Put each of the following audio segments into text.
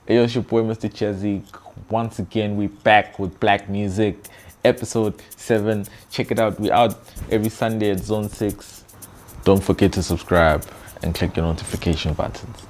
Hey, it's your boy, Mr. Chezzy. Once again, we back with Black Music, episode 7. Check it out. We out every Sunday at Zone 6. Don't forget to subscribe and click your notification buttons.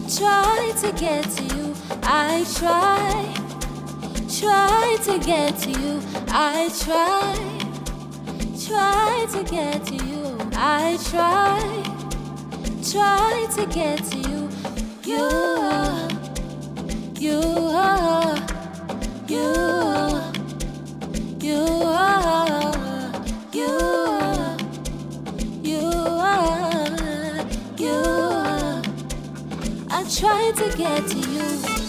try to get to you. I try to get to you. I try to get to you. I try to get to you. You are, you are, you are, you are, you are, you are, you are. I try to get to you.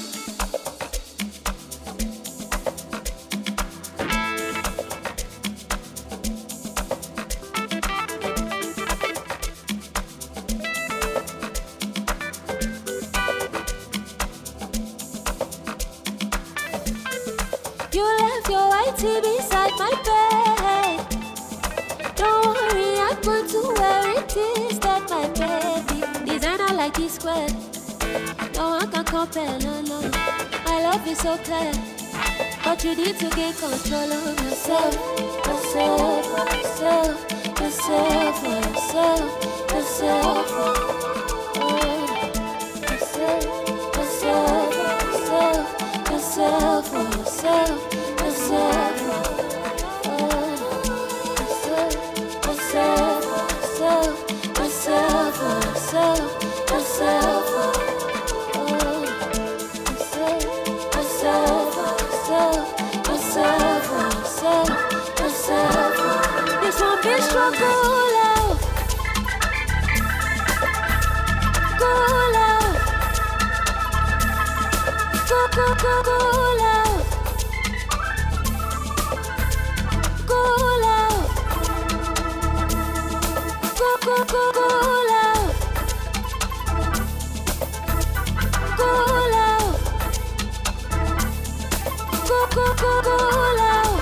You left your white tee beside my bed. Don't worry, I'm going to wear it instead, my baby. Designer like this square. No one can compare, no, no. My love is so clear. But you need to gain control of yourself. Yourself, yourself, yourself, yourself, yourself. Yourself, yourself, yourself, yourself, yourself. This won't be struggle out. Go out. Go out. Go out. Go out. Go out. Go out.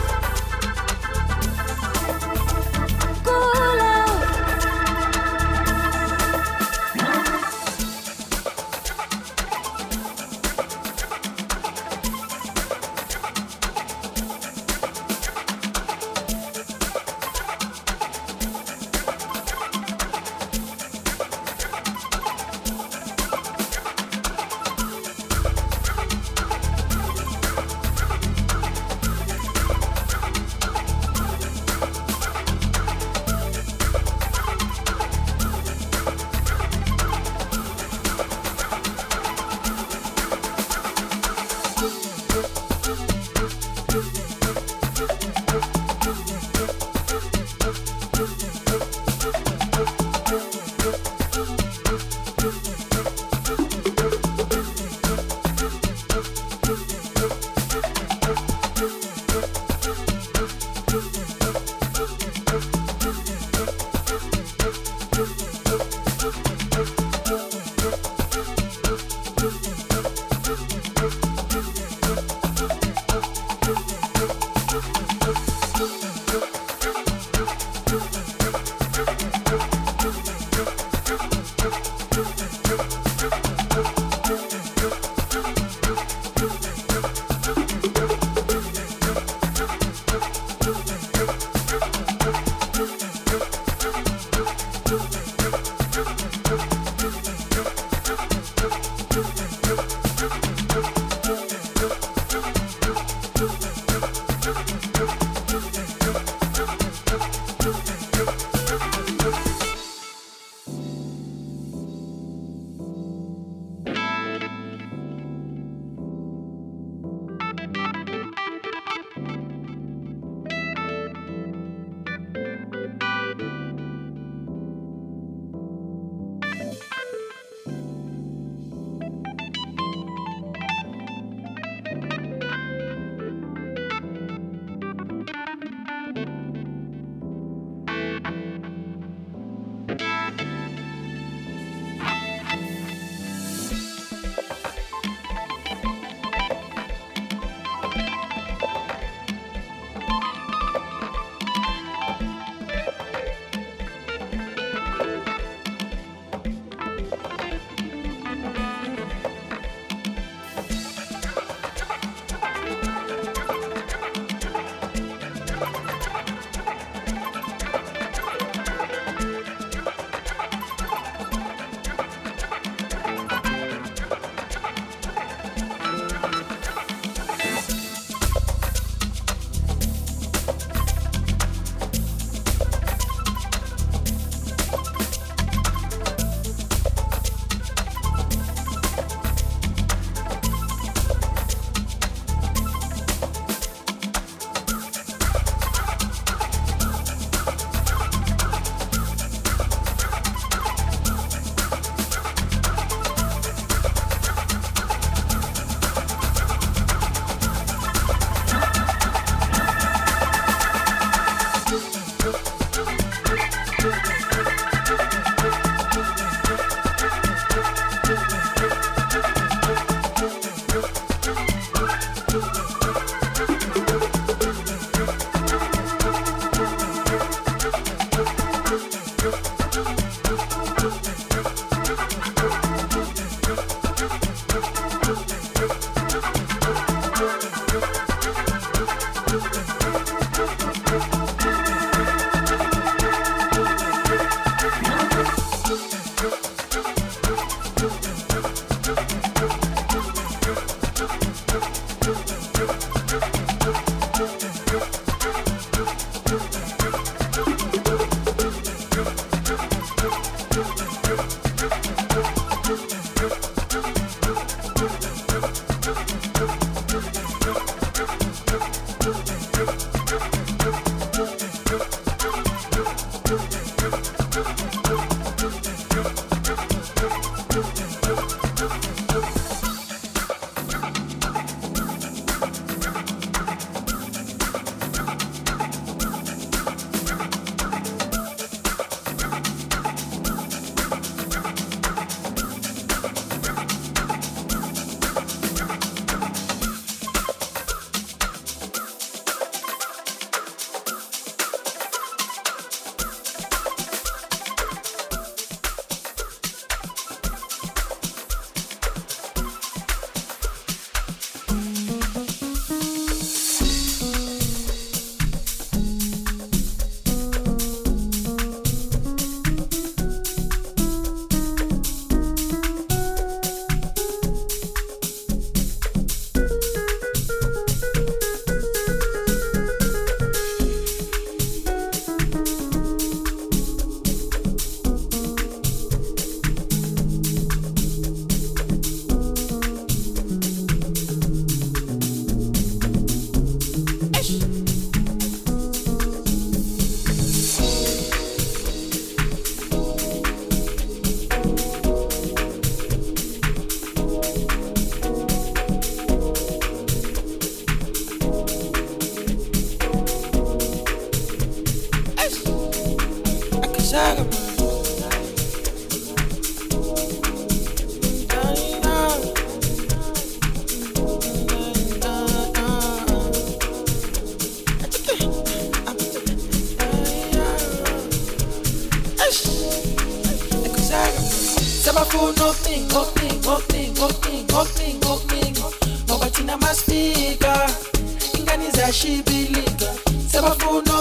ngoba thina masifika ingane ziyashibilika sebafuna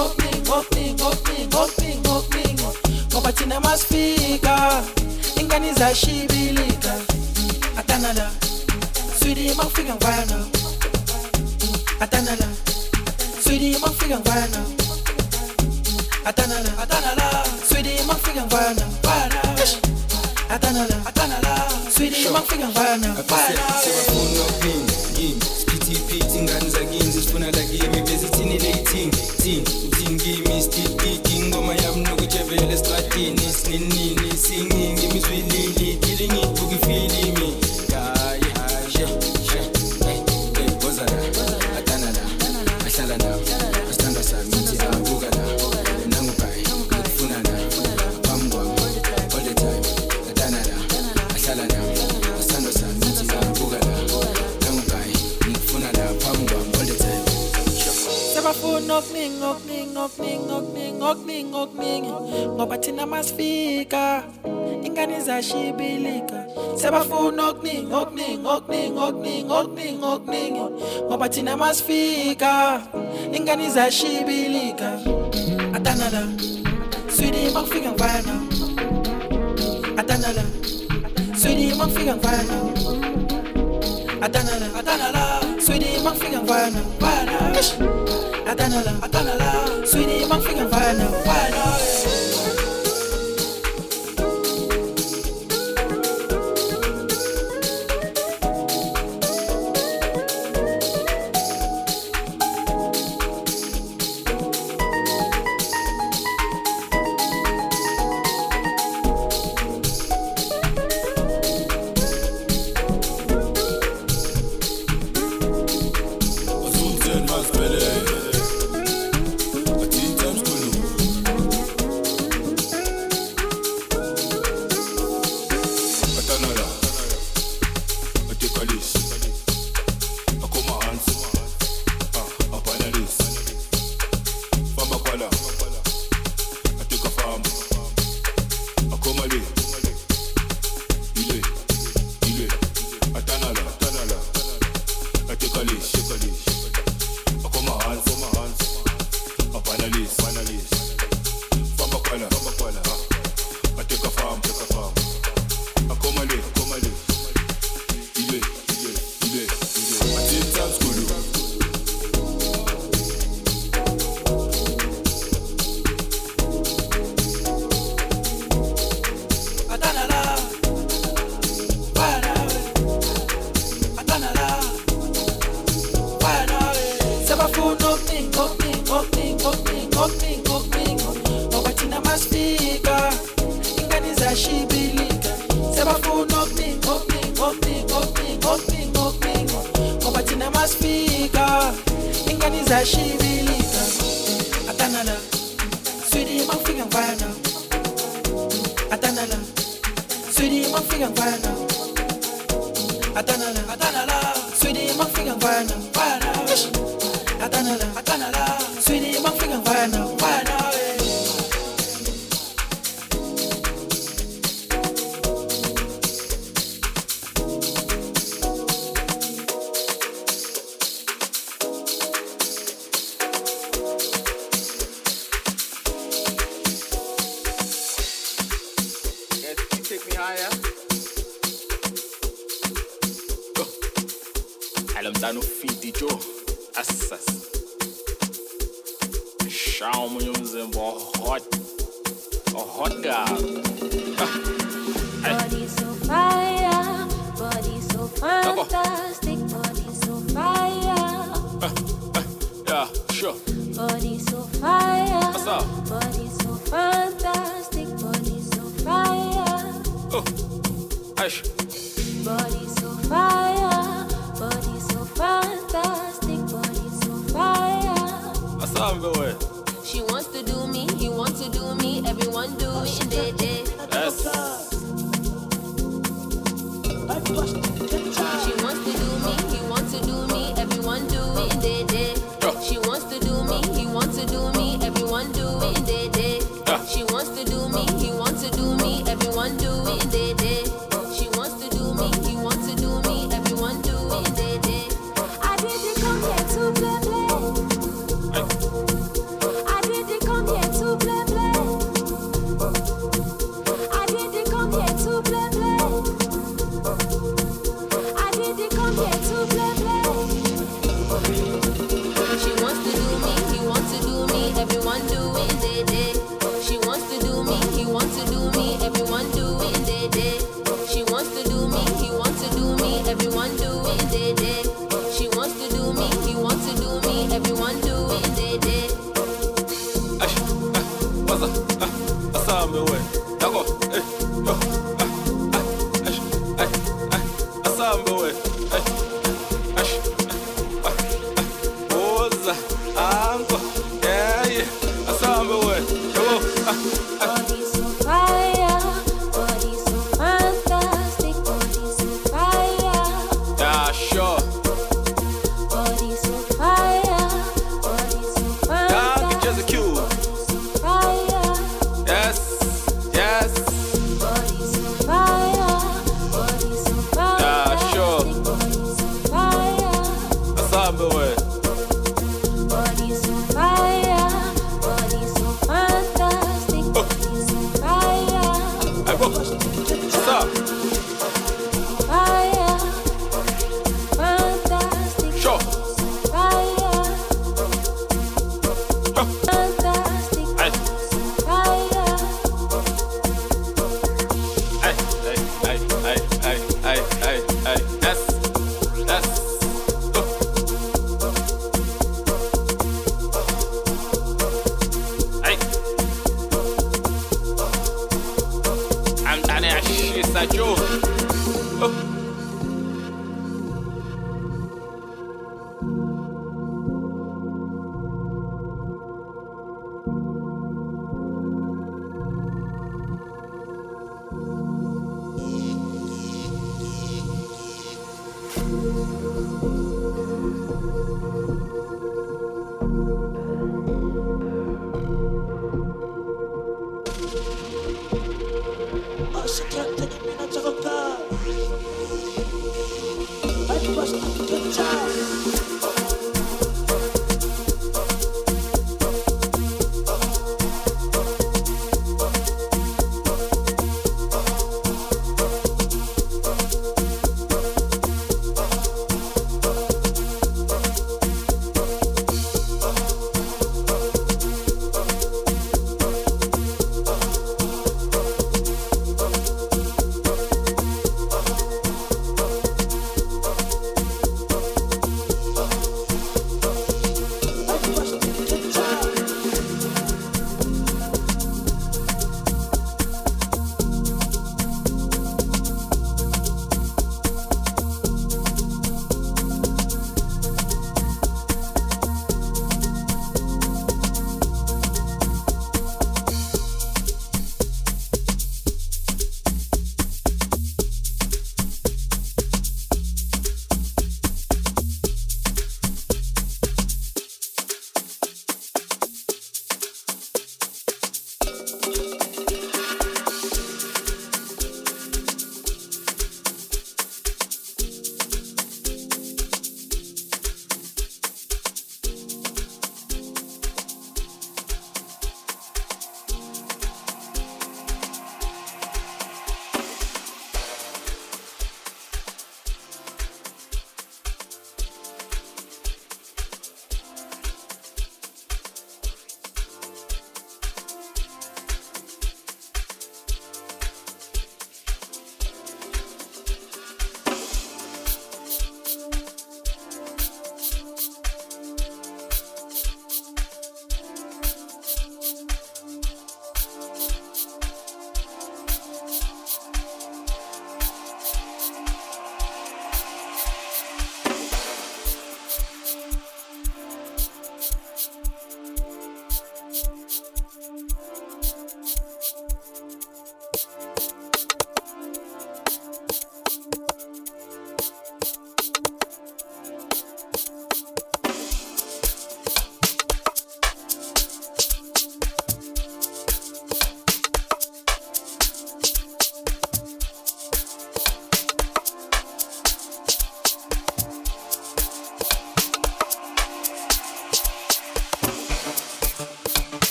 ngoba thina masifika ingane ziyashibilika atanala sweetie mafika ngwana atanala sweetie mafika ngwana atanala sweetie mafika ngwana atanala sweetie mafika ngwana sebafuna ngini spiti ngani zakini zifuna la kimi bezithini dating ngimi stiti ngoma yami nokujevela estradini sinini singing imizwilili dilingi ukufilimi ngoba thina masifika ingane ziyashibilika sebafuna ngoba thina masifika ingane ziyashibilika atanala sweetie mafika ngwana atanala sweetie mafika ngwana atanala sweetie mafika ngwana atanala sweetie mafika ngwana ngoba thina masifika ingane ziyashibilika sebafuna ngoba thina masifika ingane ziyashibilika atanala sweetie mafika ngwana atanala sweetie mafika ngwana atanala sweetie mafika ngwana atanala sweetie mafika ngwana Take me higher. Alamdano feed Joe. Assas. Show me your hot girl. Body so fire, body so fantastic, body so fire. Yeah, sure. Body so fire, What's up? body so fantastic, body so fire. Oh, Aish. Body so fire, body so fantastic, body so fire. What's up, boy? She wants to do me, he wants to do me, everyone do it in their day. Yes. She wants to do me, he wants to do me, everyone do it in their day. She wants to do me, he wants to do me, everyone do it in their day. She wants to do me, he wants to do me, everyone do it in their day. asamba we. Oza, anko, yeah, asamba we. Body so fire, body so fantastic, body so fire. Yeah, sure. Body so fire, body so fantastic. Just a cue. Fire, Yes, yes. body so fire, body so fantastic. Yeah, sure.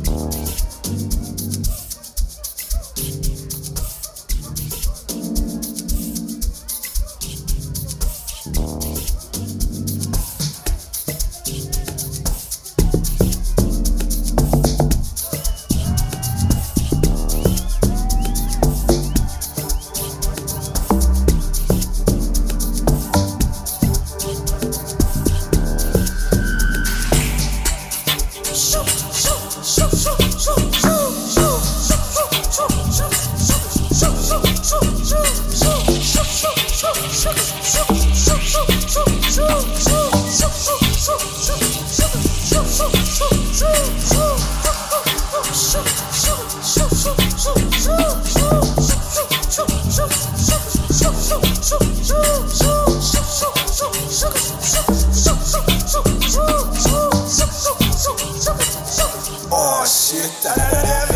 Oh shit, that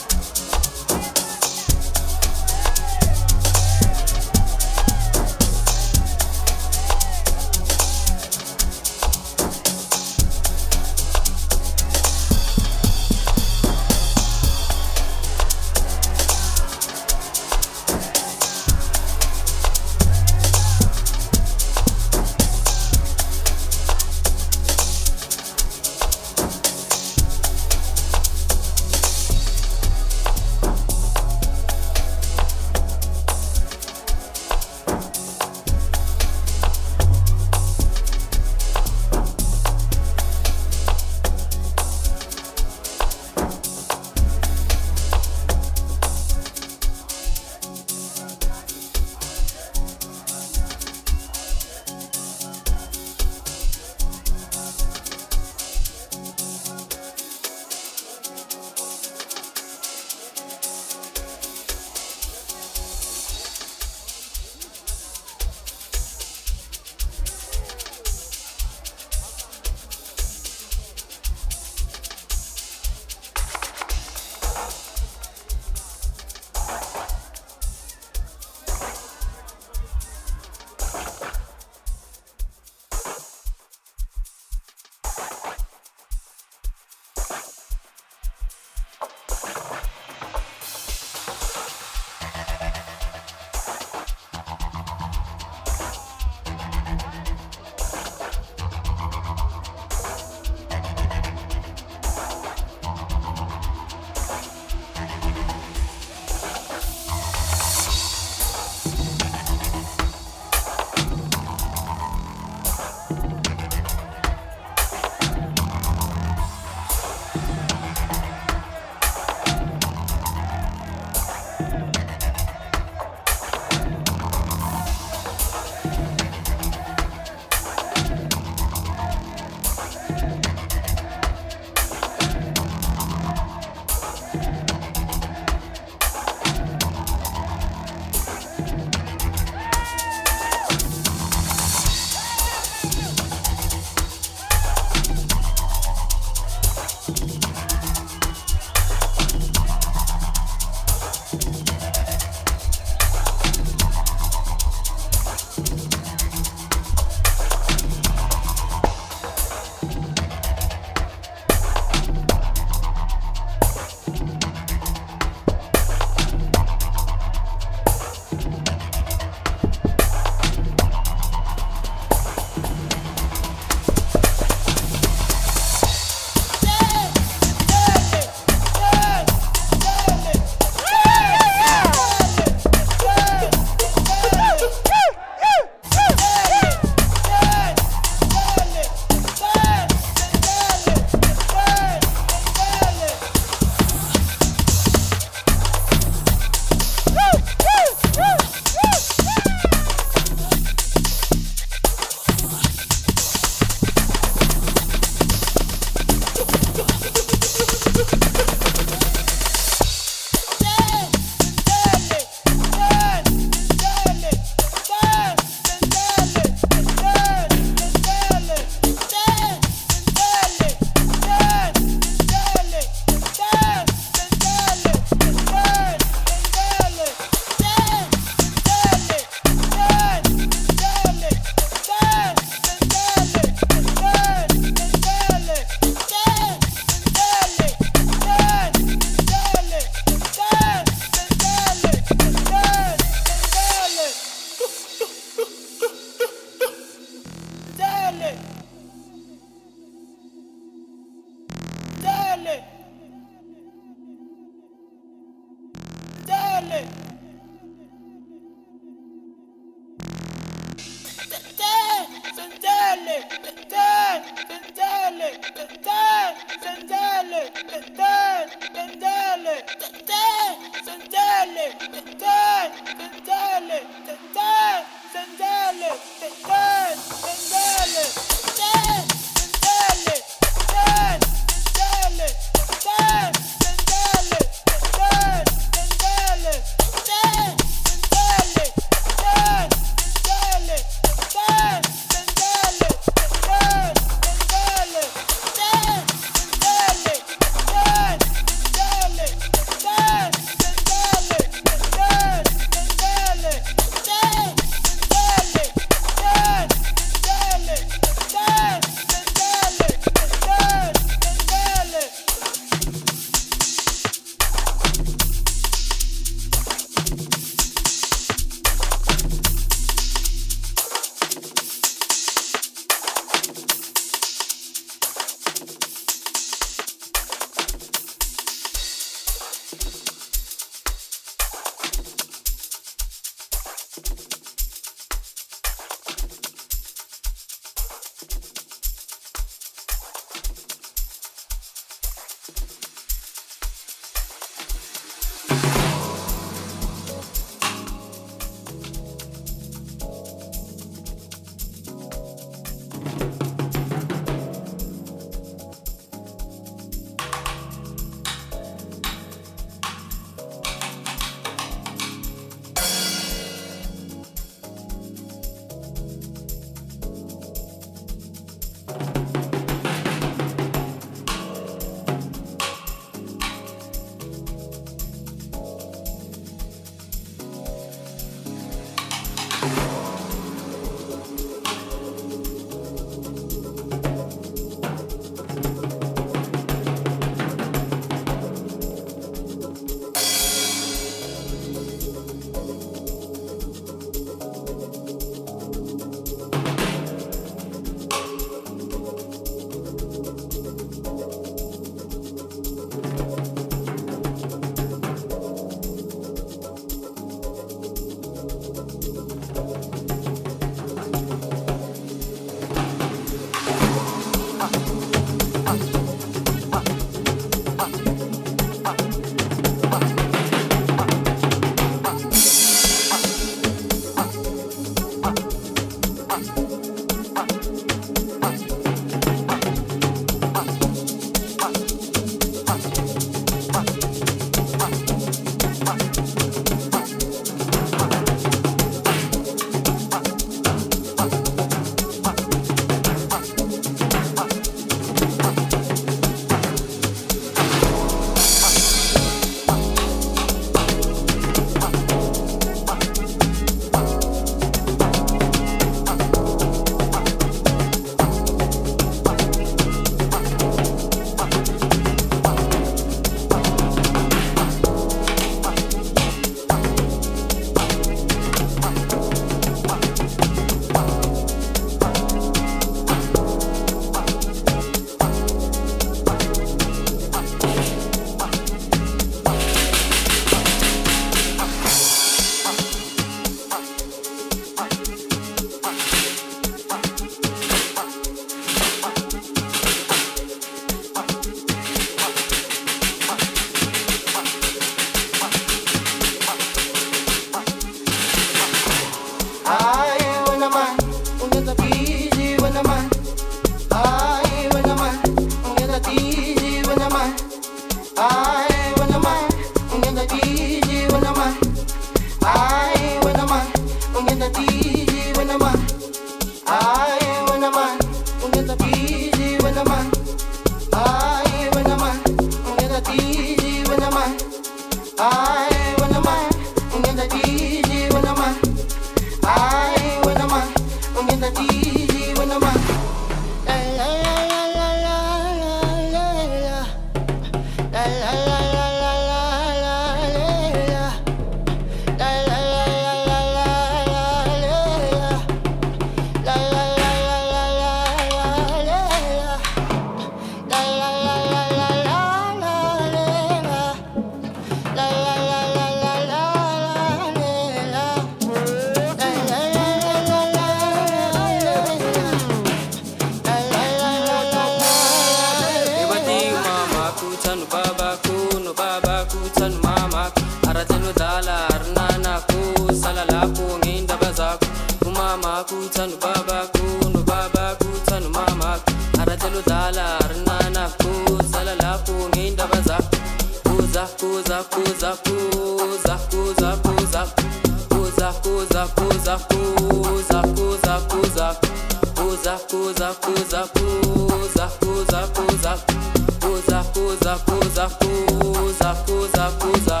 kuza.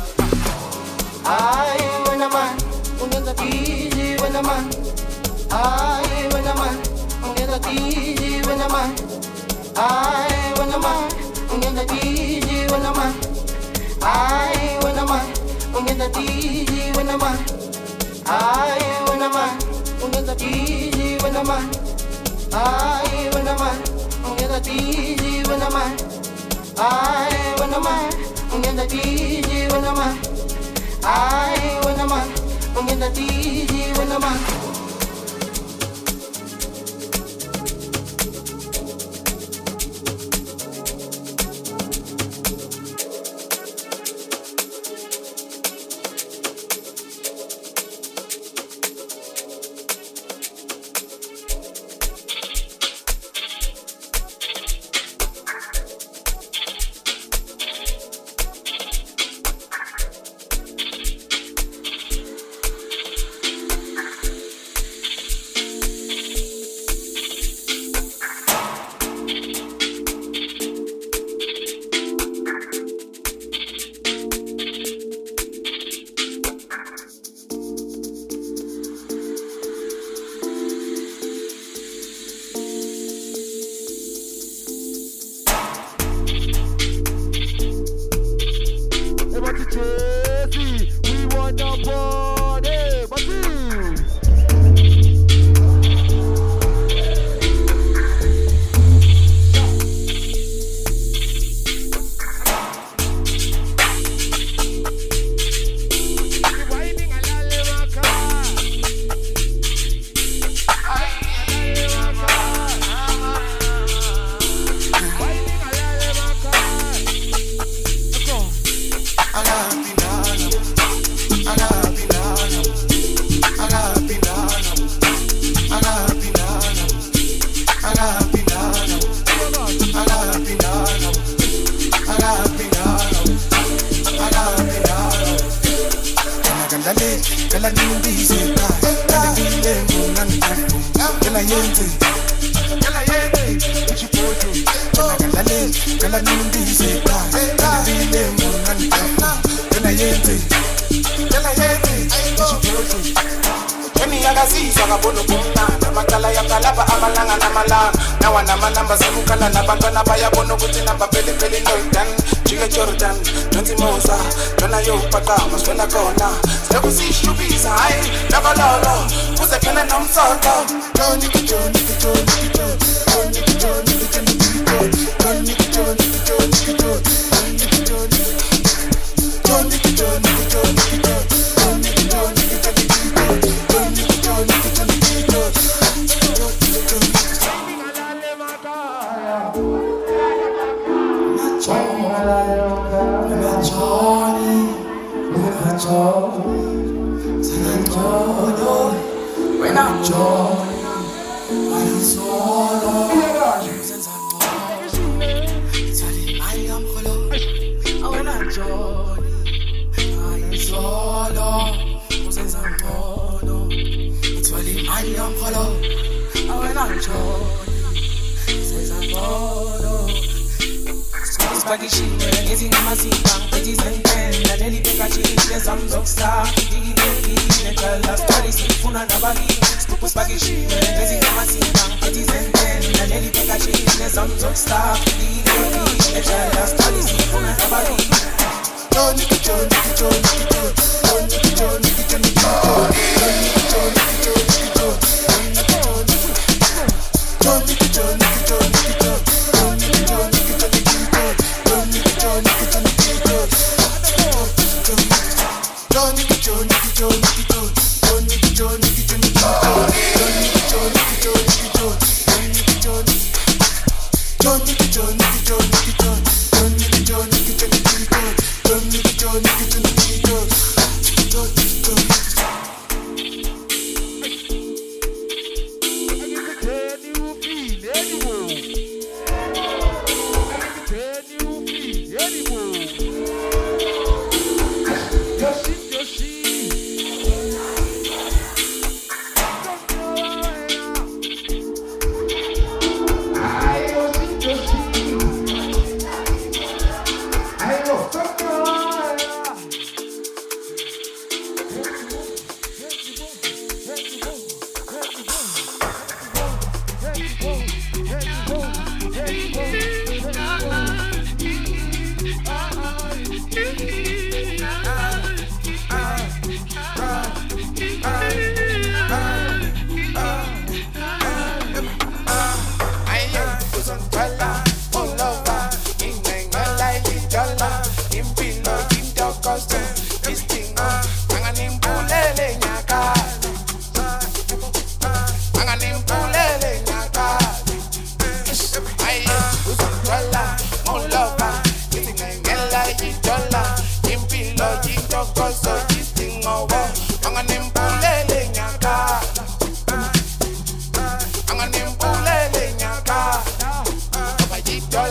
I when a man, ungenza easy when a man. I when a man, ungenza easy when a man. I when a man, ungenza easy when a man. I when a man, ungenza easy when a man. I when a man, ungenza easy when a man. I when a man, ungenza easy when a man. I when a man, ungenza easy when a man. I when a man, ungenza easy when a man.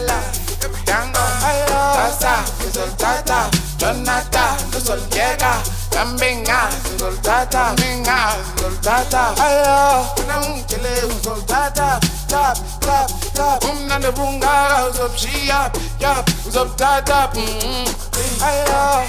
Uzontala, Dango, Tasa, Uzoltata, Jonata, Uzolkega, Kambinga, Uzoltata, Minga, Uzoltata, Ayo, Namkele, Uzoltata, Tap, tap, tap, Nanda Bunga, Uzopshia, Yap, Uzoltata, Ayo.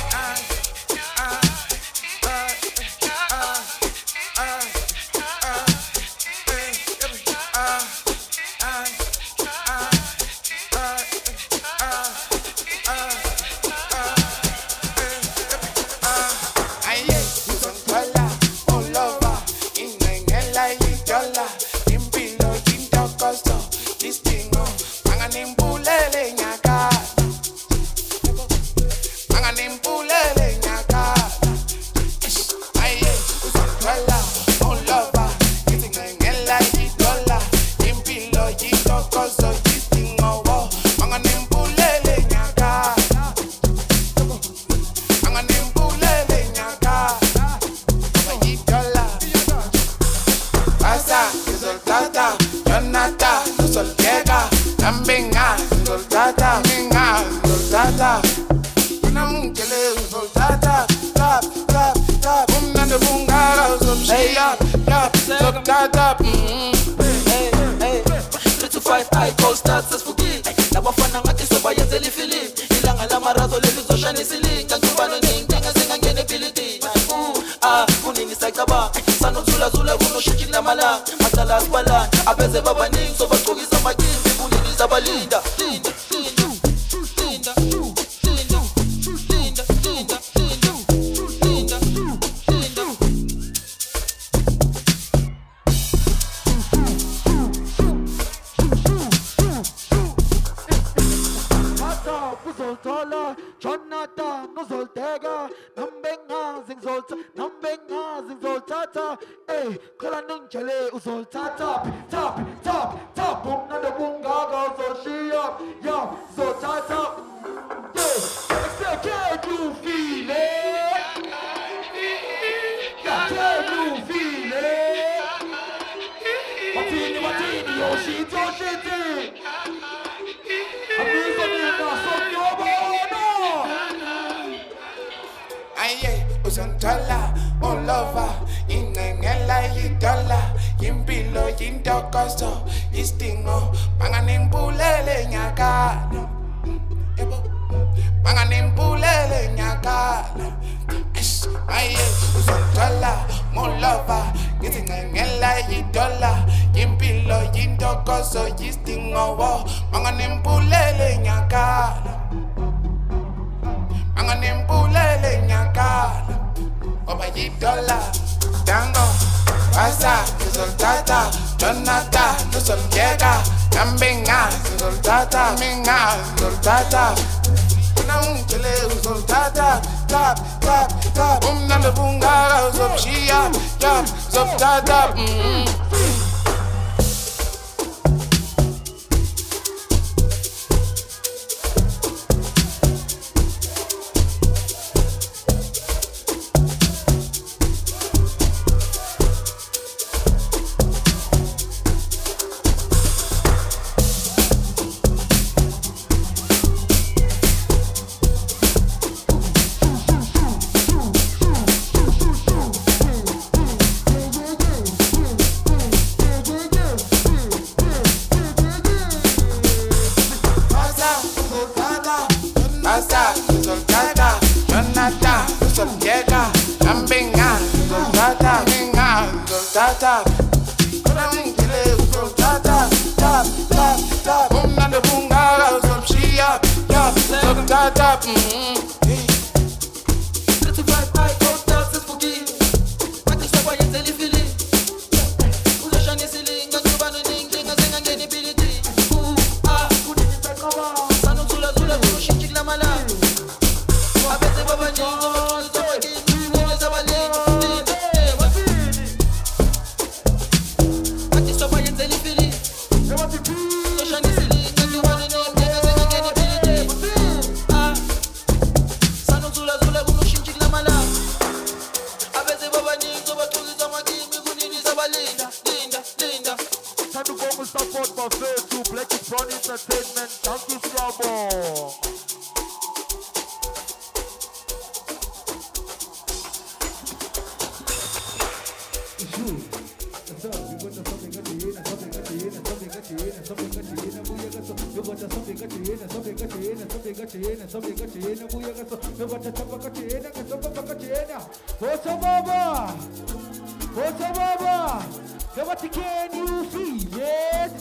What can you feel it?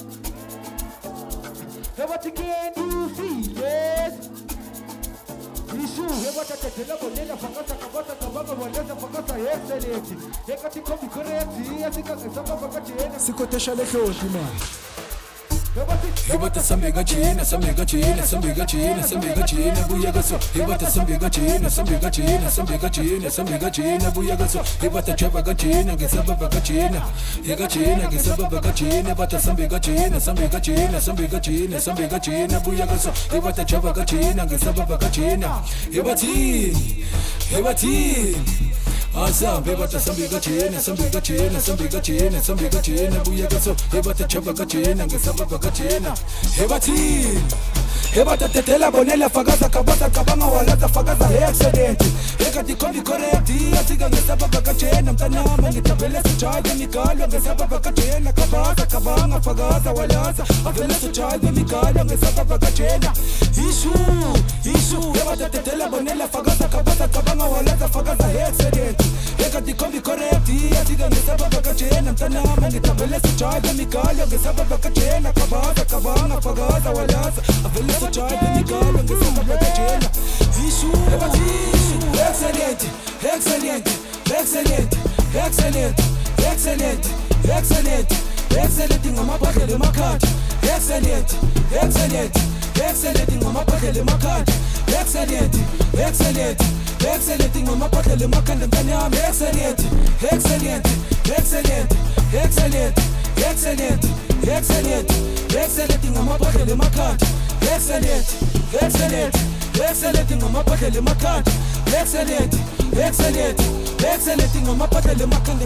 What can you feel it? Isu, what a tell of Nella Fakasa Kabata Kabaka, whatever Fakasa, excellent. They got to come correct. I think I can some of a Sikotesha Leto, Hibata sambiga china, sambiga china, sambiga china, sambiga china, buyagaso. Hibata sambiga china, sambiga china, sambiga china, sambiga china, buyagaso. Hibata chabaga china, gesabaga china, higa china, gesabaga china, bata sambiga china, sambiga china, sambiga china, sambiga china, buyagaso. Hibata chabaga china, gesabaga china, hibati, hibati. Asa, bebata sambiga china, sambiga china, sambiga china, sambiga china, buyagaso. Hibata chabaga china, gesabaga china, hibati. Hebata tetela bonela fagaza kabata kabanga walaza fagaza excellent. Eka dikondi correct. Asiga ngesaba bakachena mtanama ngitabele sichaje mikalo ngesaba bakachena kabaza kabanga fagaza walaza avele sichaje mikalo ngesaba bakachena. Ishu hebata tetela bonela fagaza kabata kabanga walaza fagaza excellent. Eka dikondi correct. Asiga ngesaba bakachena mtanama ngitabele sichaje mikalo ngesaba bakachena kabaza kabanga fagaza walaza avele sichaje mikalo ngesaba bakachena. Ishu excellent, excellent, excellent, excellent, excellent, excellent, excellent in my pocket, my card. Excellent, excellent, excellent in my pocket, my card. Excellent, excellent, excellent in my pocket, my card. Excellent, excellent, excellent, excellent, excellent, excellent, excellent in my pocket, my card. Excellent, excellent, excellent in my pocket, my card. Excellent, excellent, excellent in my pocket, my card.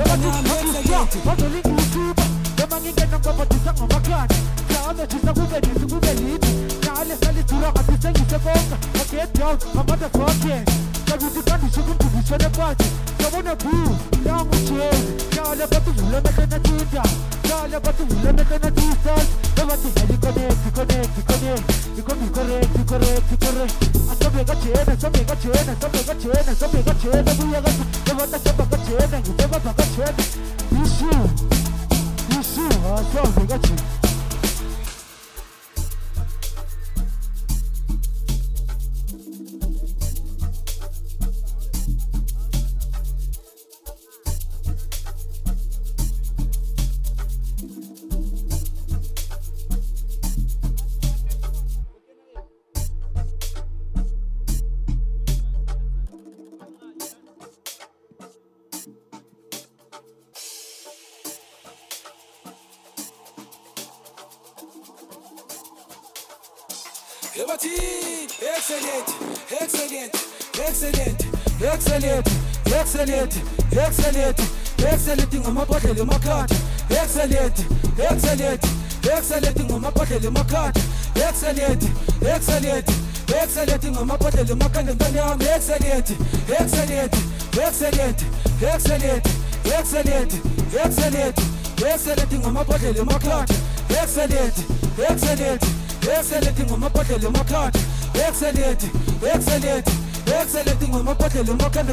Excellent, excellent, excellent, excellent, excellent, excellent, excellent in my pocket, my card. Excellent, excellent, excellent in my pocket, my card. Excellent, excellent, excellent in my pocket, my card. Excellent, excellent, excellent, excellent, excellent, excellent, excellent in my pocket, my card. Excellent, excellent, excellent in my pocket, my card. Excellent, excellent, excellent in my pocket, my card.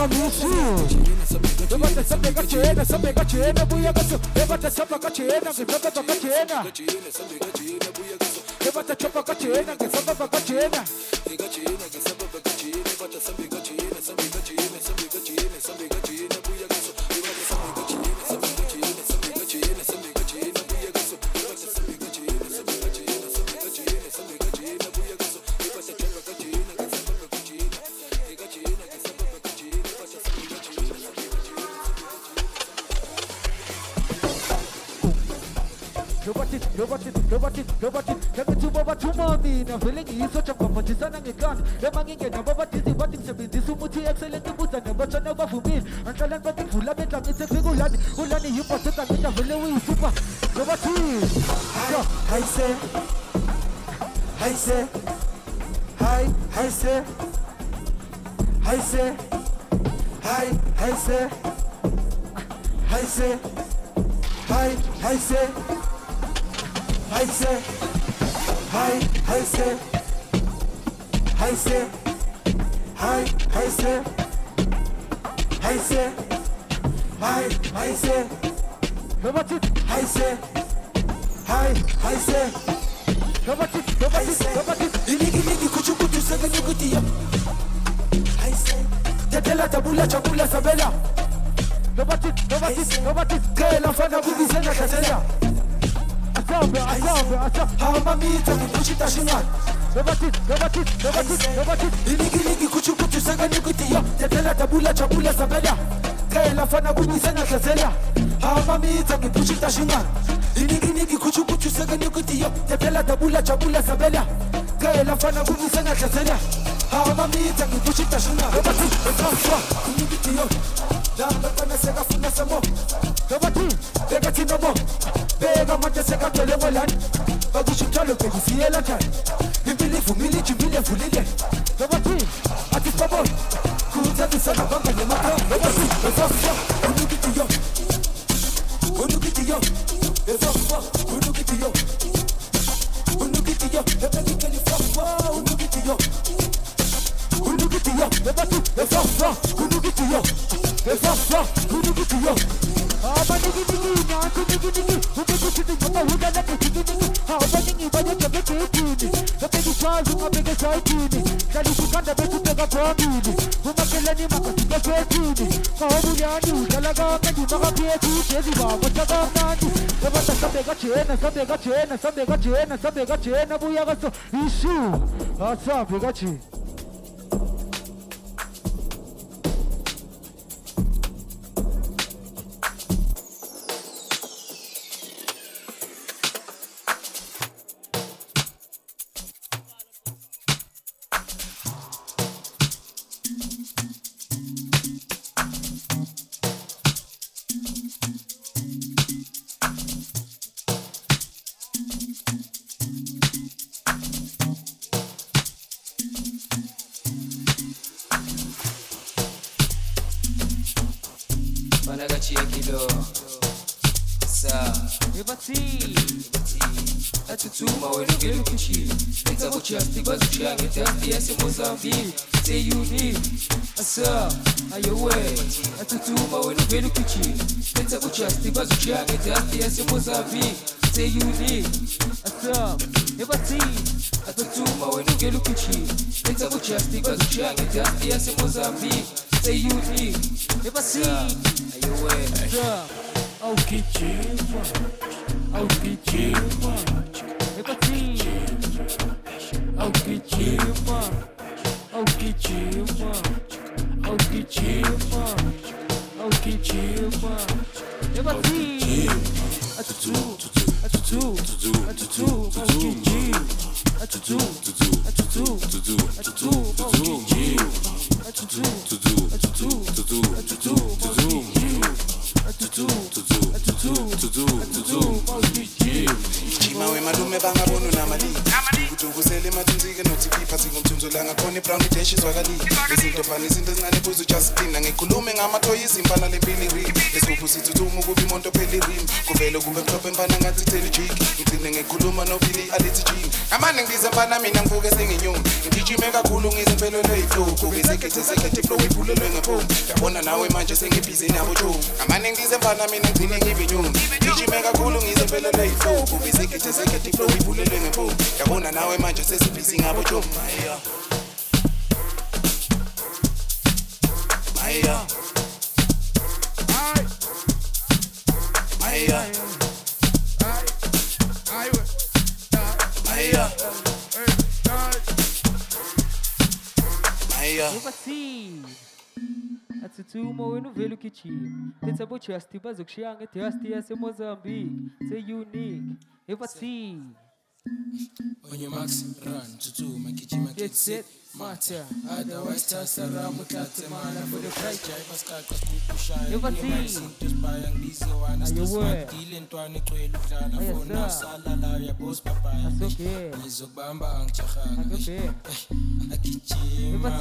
Nobody, never to Baba to mommy. Now feeling is such a competition and you can't. The man get a Baba Tizi, but it's a bit this Umuti excellent to put and never turn over for me. And tell them that it's full of it, and it's a figure lad. Ulani, you put it and it's a very super. Nobody, I say, say, I say, I say, I say, I say, I say, I say, I say, I say, I say, I say, I say, nobody, I say, I say, nobody, nobody, kuchukutu sanga nikutia, I say, tetela tabula chakula sabela, nobody, kela fana bubi sanga kasela, asambe, hama mita kuchita shinga. Nobody, iligi kuchukutu sanga nikutia, tetela tabula chakula sabela, kela fana bubi sanga kasela, hama mita kuchita shinga. Iligi kuchukutu sanga nikutia, tetela tabula chakula sabela, kela fana bubi sanga kasela, hama mita kuchita shinga. Nobody, iligi Damba kana sega funa samo. Nobody, bega tinobo, bega mate sega tole molan. Bagushi tolo ke disiela chan. Ibili fumili chibili fulile. Nobody, atis babo. Kuza bisana bamba ne mata. Nobody, esofa, unukitiyo. Esofa, unukitiyo. Ebeli kali fafa, unukitiyo. Nobody, esofa, unukitiyo. Esofa, unukitiyo. Aba nigi, nyanku nigi. Unukitiyo, papa hugana nigi. Aba nigi, banya chabe kutini. Kapegi chazu, kapegi saitini. Kali kukanda betu pega pambili. Umakeleni makasiga kutini. Kahobu nyani, talaga meni makapieti. Chezi baba chaga nani. Ebata sabega chena. Buya gaso, ishu. Sabega chena. Atutuma wenugelu kuchi Nita buchasti bazuchia Ngetafti yase Mozambique Say you need Asa Ayowe Atutuma wenugelu kuchi Nita buchasti bazuchia Ngetafti yase Mozambique Say you need Asa Ebati Atutuma wenugelu kuchi Nita buchasti bazuchia Ngetafti yase Mozambique Say you need Ebati Ayowe Asa Au kichima Au kichima Chima we malume bangabona unamali Kutunguzele matunzike notipipa Singomthunzolanga khona brown dishes wakali Izinto fana izinto ezincane buzu Justina Ngikhulume ngamathoyi izimpana lempili rim Esuphu sithuthuma ukuba imonto pheli rim Kuvele kube mhlophe mfana ngathi theli jig Ngigcine ngikhuluma nobili alithi jing Amane ngibiza mfana mina ngivuke senginyoni Ngijime kakhulu ngizempelelwe iflow Kubizekhethe sekhethe flow ibhulelwe ngephomu Yabona nawe manje sengibhizi nabo jo Amane ngibiza mfana mina ngigcine ngibinyoni Ngijime kakhulu ngizempelelwe iflow Kubizekhethe sekhethe flow ibhulelwe ngephomu Yabona nawe manje sesibhizi ngabo jo Maya Atutuma wenu velu kichi Teta bochi asti bazuk shiange te asti yase Mozambique Say unique Evati On your max run tutuma kichima get set matter otherwise tasara muthathe mana for the price maskaka kukushaya izinto zibaya ngiziwana sidile ntwana icwela udlala fona sala la ya boss papaya ngizokubamba angijahanga agijima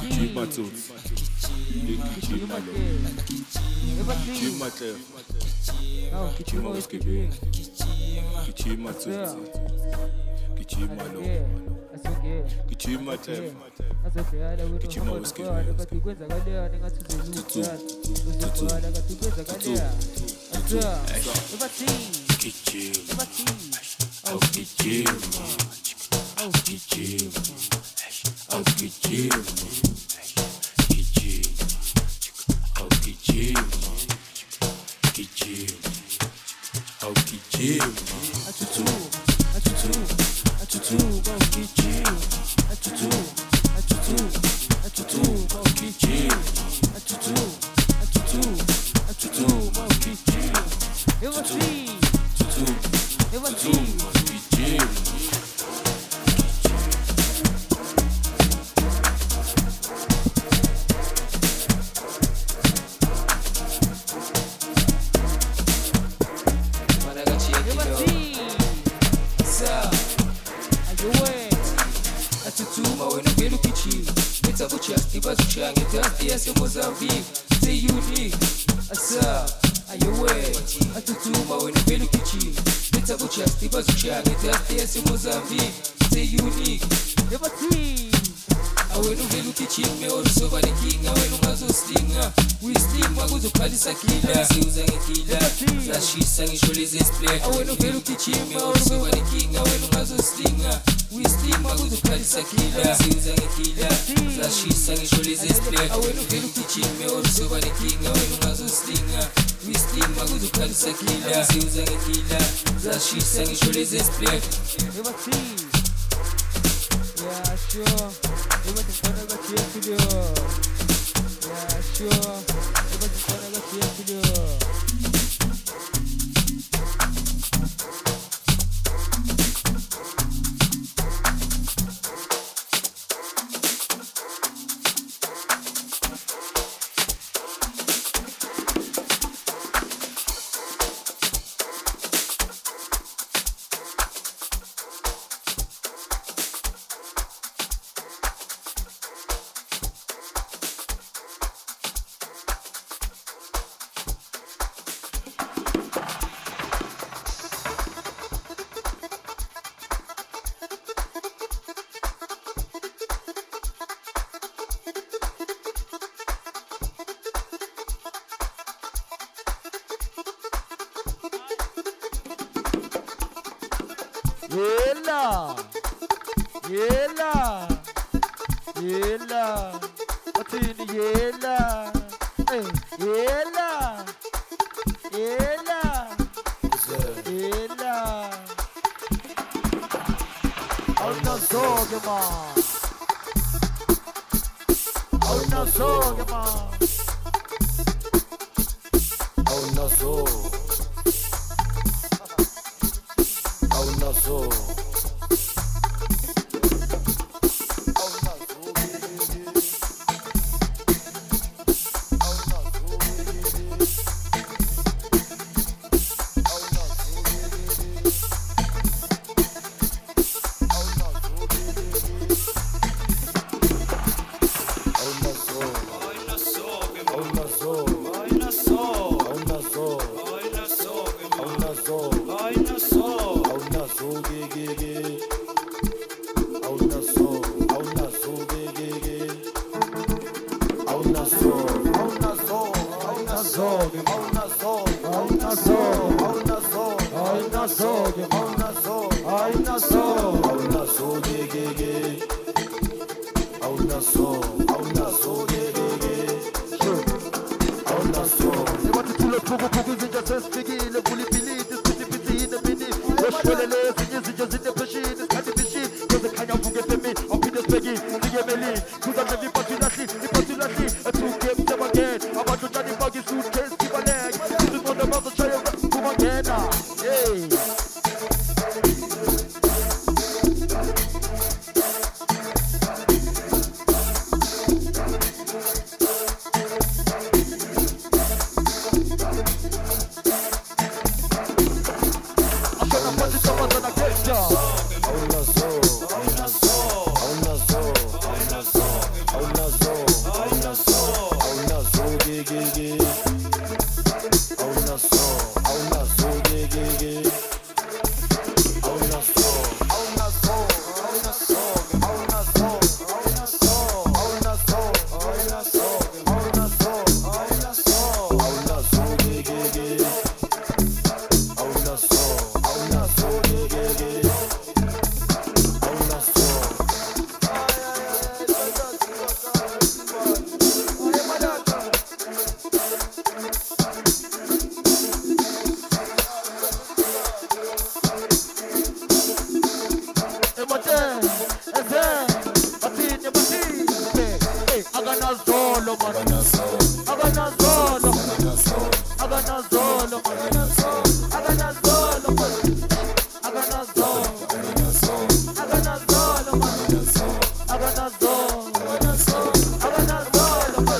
zolo, man. Agana zolo, agana zolo, man. Agana zolo, man. Agana zolo, agana zolo, man. Agana zolo, agana zolo, man.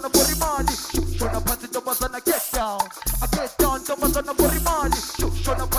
Shona